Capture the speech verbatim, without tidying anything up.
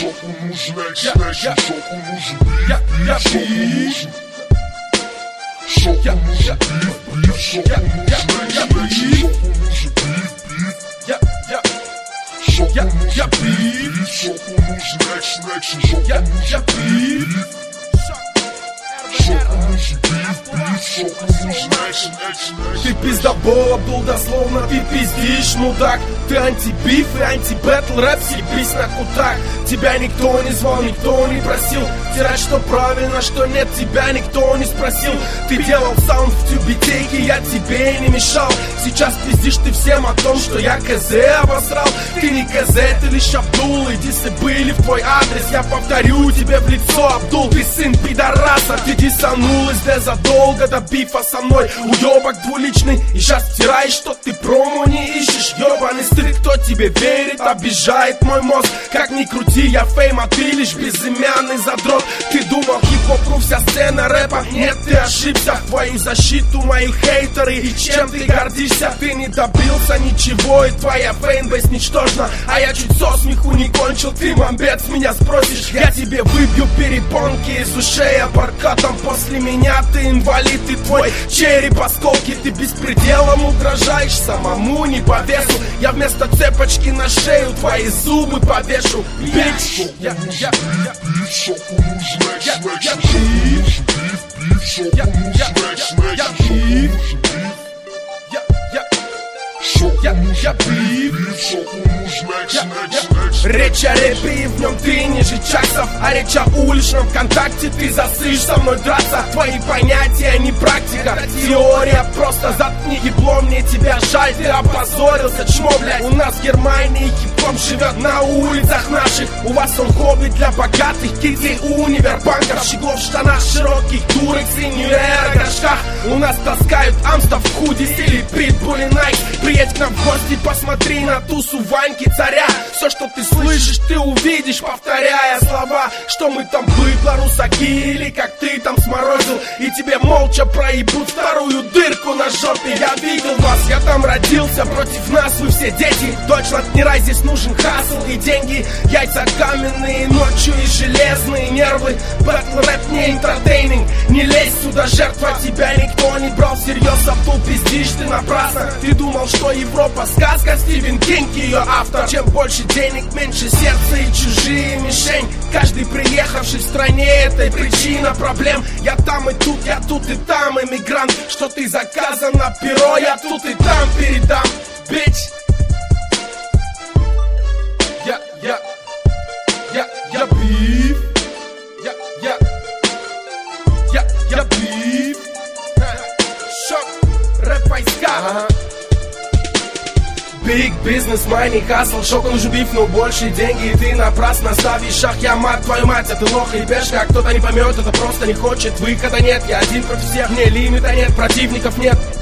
Шоку нужен экшн, экшн, шоку нужен биф, биф, шоку нужен Шоку нужен биф, биф, шоку нужен экшн, экшн, шоку нужен биф, биф, шоку нужен биф, шоку нужен экшн, экшн, шоку нужен биф, шоку нужен биф, биф, шоку нужен экшн, экшн. Ты пиздобол, Абдул, дословно ты пиздишь, мудак. Ты анти-биф и анти-бэтл рэп, съебись на кутак. Тебя никто не звал, никто не просил тирать, что правильно, что нет, тебя никто не спросил. Ты делал саунд в тюбетейке, я тебе не мешал. Сейчас пиздишь ты всем о том, что я КЗ обосрал. Ты не КЗ, ты лишь Абдул, и дисы были в твой адрес. Я повторю тебе в лицо, Абдул, ты сын пидораса. Ты дисанул из Д задолго до бифа со мной. Уебок двуличный, и сейчас втираешь, что ты промо не ищешь. Ебаный стыд, кто тебе верит, обижает мой мозг. Как ни крути, я фейм, а ты лишь безымянный задрот. Ты думал, хип-хоп, вся сцена рэпа? Нет, ты ошибся. В твою защиту мои хейтеры. И чем ты гордишься? Ты не добился ничего, и твоя фейнбейс ничтожна. А я чуть со смеху не кончил, ты, мамбец, меня спросишь. Я тебе выбью перепонки из ушей аппаркатом. После меня ты инвалид, и твой череп осколки. Ты беспределом угрожаешь, самому не по весу. Я вместо цепочки на шею твои зубы повешу. Бич! Я, я, я, шоку нужен экшн, экшн, шоку нужен биф, биф, шоку нужен экшн, экшн, шоку нужен биф, шоку нужен биф, биф, шоку нужен экшн, экшн, экшн. Речь о рэпе, и в нем ты ниже чаксов. А речь о уличном контакте, ты засышь со мной драться. Твои понятия не практика, теория. Просто заткни ебло, мне тебя жаль, ты опозорился, чмо, блядь. У нас в Германии хип-хоп живет на улицах наших. У вас он хобби для богатых, кидей универбанков. Щеглов в штанах широких, дурекс и нью-эра горшках. У нас таскают амстов в худи или питбули найк. Приедь к нам в гости, посмотри на тусу Ваньки Царя. Все, что ты слышишь, ты увидишь, повторяя слова, что мы там быдло, русаки, или как ты там сморозил. И тебе молча проебут вторую дырку на жопе. Я видел вас, я там родился, против нас вы все дети. Дойчланд не рай, здесь нужен хасл и деньги. Яйца каменные ночью и железные нервы. Бэтл рэп не энтертейнинг. Не лезь сюда, жертва, тебя никто не брал всерьез. Абдул, пиздишь ты напрасно. Ты думал, что Европа сказка, Стивен Кинг ее автор. Чем больше денег, меньше сердца и чужие мишень. Каждый приехавший в стране этой причина проблем. Я там и тут, я тут и там, эмигрант. Что ты заказан на перо, я тут и там передам, бич. Я, я, я, я биф. Я, я, я, я биф. Шок, рэп войска. Big business, money, hustle, шоку нужен биф, но больше деньги. И ты напрасно ставишь шаг, я мать, твою мать, это лох и пешка. Кто-то не поймет, это просто не хочет, выхода нет. Я один против всех, мне лимита нет, противников нет.